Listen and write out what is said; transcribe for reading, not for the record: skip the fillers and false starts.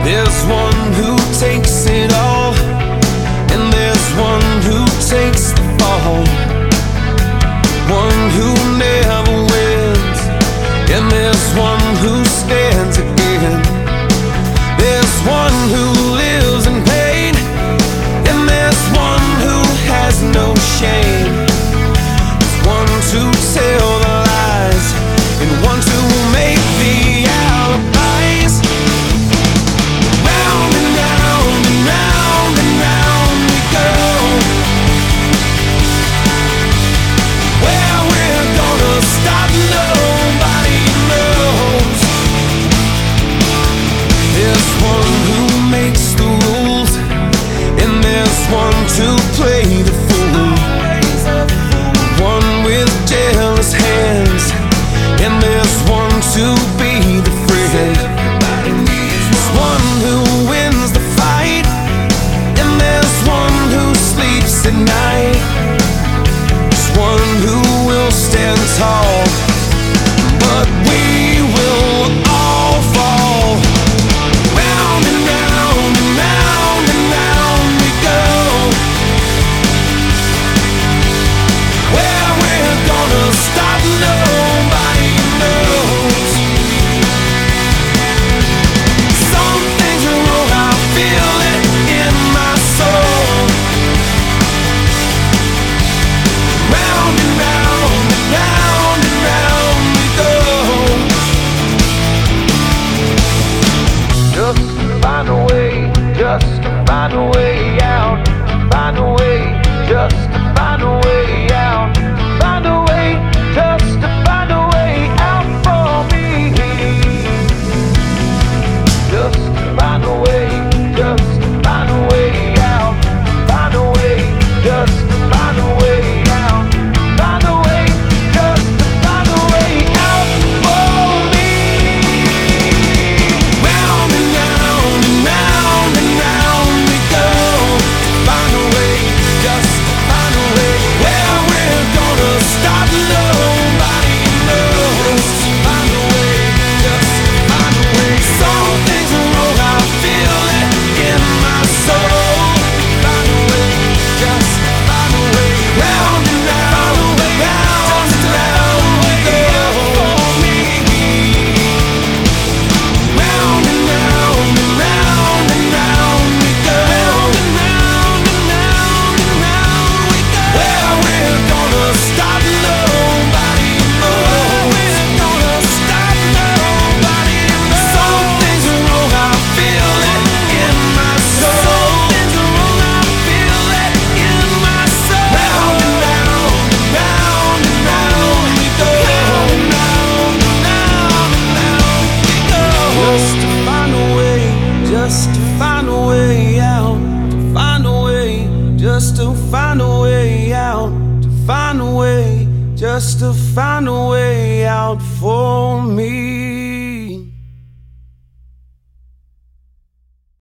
There's one who takes it all, and there's one who takes the fall. One who never wins, and there's one who stands again. There's one who lives in pain, and there's one who has no shame. There's one to tell the lies, and one to make the alibis. Round and round and round and round we go. Where we're gonna stop, nobody knows. There's one who makes the rules, and there's one to play the fool. One with jealous hands, and there's one to be the friend. There's one who wins the fight, and there's one who sleeps at night. There's one who will stand tall, but we will all fall. Round and round and round and round we go. Where we're gonna stop, nobody knows. Some things are wrong, I feel it in my soul. Round and round and round and round we go. Just find a way, just find a way out. Find a way, just find a way out. Find a way, just to find a way out for me. Just find a way, just find a way out. Find a way, just find a way out. Find a way, just find a way out for me. Round and round and round and round we go. Find a way, just find a way. Where we're gonna stop, nobody knows. Find a way, just find a way. Some things are wrong, I feel it in my soul. Find a way, just find a way. Round and round and round and round we go for me. Round and round and round and round we go. Round and round and round and round we go. Where we're gonna stop, nobody knows. We're gonna stop, nobody knows. Some things are wrong, I feel it in my soul. Some things are wrong, I feel it in my soul. Round and round and round and round we go. Round and round and round and round we go. Just to find a way, just to find a way out. To find a way, just to find a way out. To find a way, just to find a way out for me.